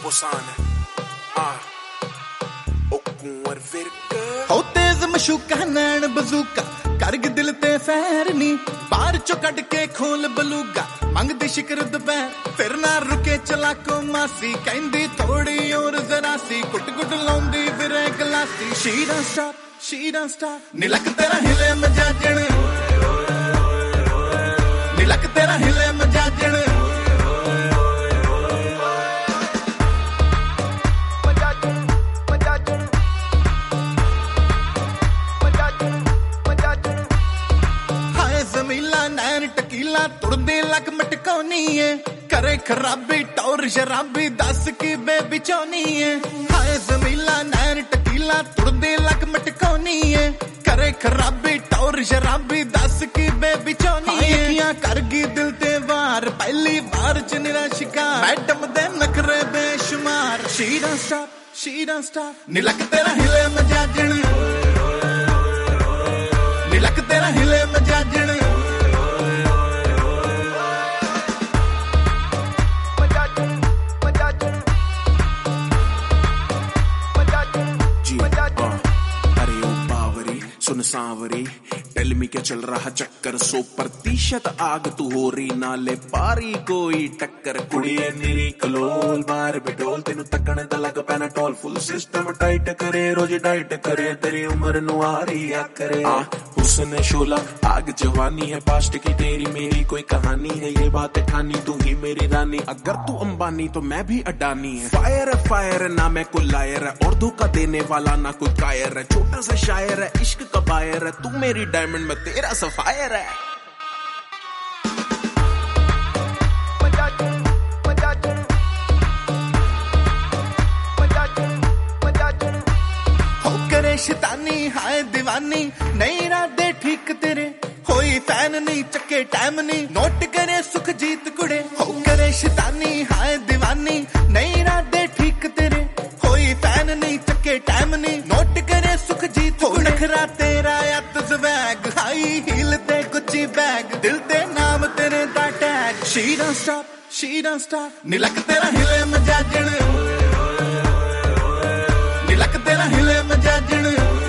Posane कुंवर फिरका हो तेज मशूका नैन बजूका करग दिल ते फैर नी बाहर चो कट के खोल बलूगा मंगदी शिकर दोपहर फिर ना रुके चला को मासी कहंदी थोड़ी और जरा सी कुट कुट लाउंदी फिर गलासी she don't stop नीलक तेरा हिले मजाजण नीलक तेरा हिले मजाजण टकीला तुड़दे लग मटकानी है करे खराबी टौर शराबी दस की बेबी चौनी है हाय जमीला नैन टकीला तुड़दे लग मटकानी है करे खराबी टौर शराबी दस की बेबी चौनी है किया करगी दिल ते वार पहली बार च निरा शिकार मैडम दे नखरे बेशुमार she don't stop नीलक तेरा हिले मजाजण नीलक तेरा हिले मजाजण सुन सांवरी टेल मी क्या चल रहा चक्कर 100% आग तू हो रही नाले पारी कोई टक्कर कुड़िए निरी कलोल बार बिटोल तेनू तकण दा लग पैना टोल फुल सिस्टम टाइट करे रोज डाइट करे तेरी उम्र नु आ रही या करे हुस्न शोला आग जवानी है पास्ट की तेरी मेरी कोई कहानी है ये बात ठानी तू ही मेरी रानी अगर तू अंबानी तो मैं भी अडानी है फायर ना मैं कोई लायर है और धोखा देने वाला ना कोई कायर है छोटा सा शायर है इश्क का बायर है तू मेरी डायमंड में तेरा सफायर है हो करे शैतानी हाय दीवानी नहीं इरादे ठीक तेरे होई फैन नहीं चक्के टाइम नहीं नोट करे सुख जीत कुड़े हो करे शैतानी हाय दीवानी नहीं इरादे ठीक तेरे होई फैन नहीं चक्के टाइम नहीं नोट करे सुख जीत हो नखरा तेरा यात स्वैग हाई हील ते गुच्ची बैग दिल ते नाम तेरे दा टैग she don't stop नीलक तेरा हिले मजाजण नीलक तेरा हिले मजाजण